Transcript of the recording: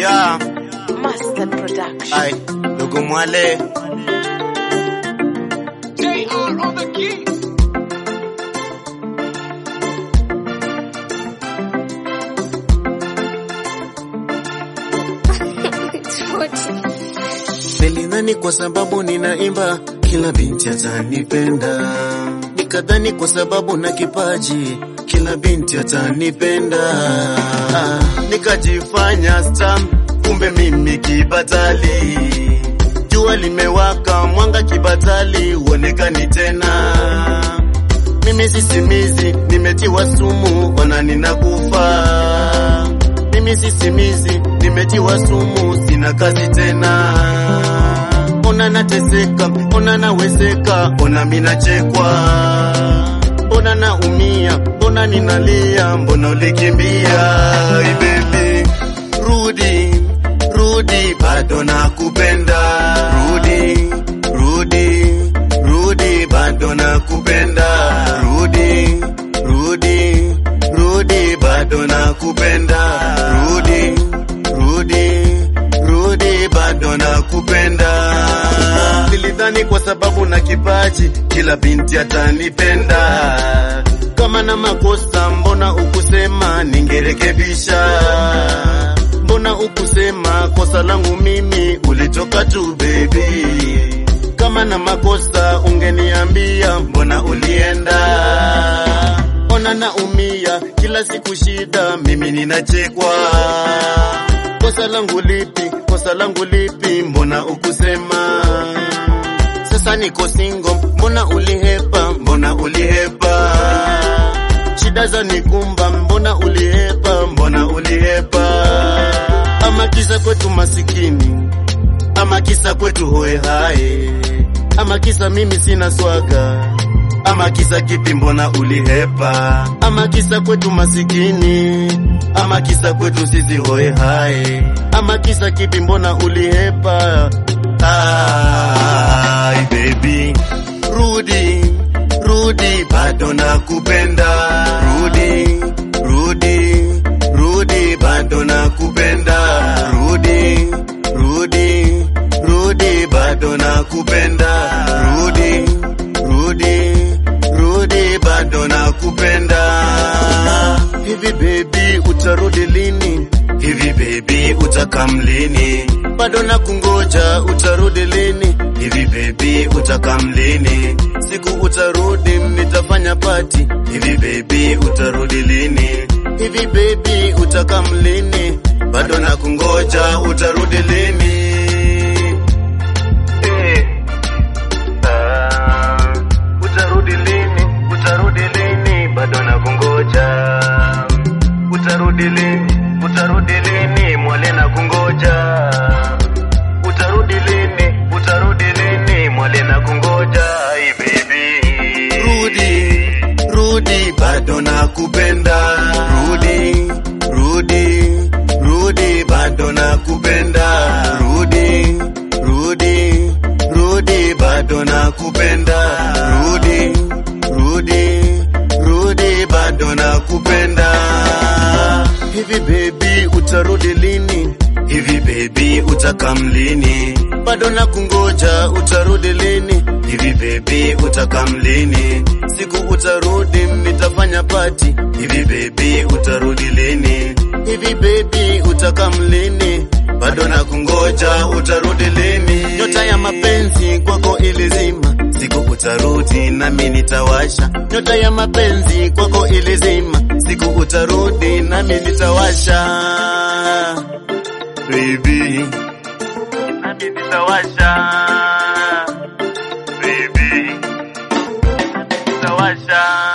Yeah. Master Production. Ay, Dogo Mwale. JR on the key. Nilidhani kwa sababu ninaimba kila binti atanipenda, nikadhani kwa sababu na kipaji kila binti atanipenda. Nikajifanya star, kumbe mimi kibatali. Jua limewaka, mwanga kibatali, uonekani tena. Mimi sisimizi, nimetiwa sumu, ona ninakufa. Mimi sisimizi, nimetiwa sumu, sina kazi tena. Ona nateseka, ona nawezeka, ona minachekwa. Mbona naumia, mbona ninalia, mbona ulikimbia? Hey baby, rudi, rudi, bado nakupenda. Rudi, rudi, rudi, bado nakupenda. Rudi, rudi, rudi, bado nakupenda. Rudi, rudi, rudi, bado nakupenda. Nilidhani kwa sababu na kipaji kila binti atanipenda. Kama na makosa mbona ukusema ningerekebisha? Mbona ukusema kosa langu mimi ulitoka tu baby? Kama na makosa ungeniambia, mbona ulienda? Ona naumia kila siku shida, mimi ninachekwa. Kosa langu lipi? Kosa langu lipi? Mbona ukusema? Sasa niko single, mbona ulihepa? Mbona ulihepa? Shida za nikumba, mbona ulihepa? Mbona ulihepa? Ama kisa kwetu masikini, ama kisa kwetu hoe hae, ama kisa mimi sina swaga, ama kisa kipi? Mbona ulihepa? Ama kisa kwetu masikini, ama kisa kwetu sisi hoe hae, ama kisa kipi? Mbona ulihepa? Ay baby, rudi, rudi, bado nakupenda. Rudi, rudi, rudi, bado nakupenda. Rudi, rudi, rudi, bado nakupenda. Rudi, rudi, rudi, bado nakupenda. Hivi baby utarudi lini? Hivi baby utakam lini? Bado nakungoja, utarudi lini? Hivi baby utakam lini? Siku utarudi nitafanya party. Hivi baby utarudi lini? Hivi baby utakam lini? Bado nakungoja, utarudi lini? Utarudi lini? Utarudi lini? Bado nakungoja. Utarudi lini? Utarudi lini? Mwale nakungoja. Utarudi lini? Utarudi lini? Mwale nakungoja. Hey baby, rudi, rudi, bado nakupenda. Rudi, rudi, rudi, bado nakupenda. Rudi, rudi, rudi, bado nakupenda. Rudi, rudi, rudi, bado nakupenda. Hivi baby utarudi lini? Hivi baby utakam lini? Bado nakungoja, utarudi lini? Hivi baby utakam lini? Siku utarudi nitafanya party. Hivi baby utarudi lini? Hivi baby utakam lini? Bado nakungoja, utarudi lini? Nyota ya mapenzi kwako ilizima, siku utarudi nami nitawasha. Nyota ya mapenzi kwako ilizima, siku utarudi nami nitawasha. Baby, nami nitawasha. Baby, nami nitawasha.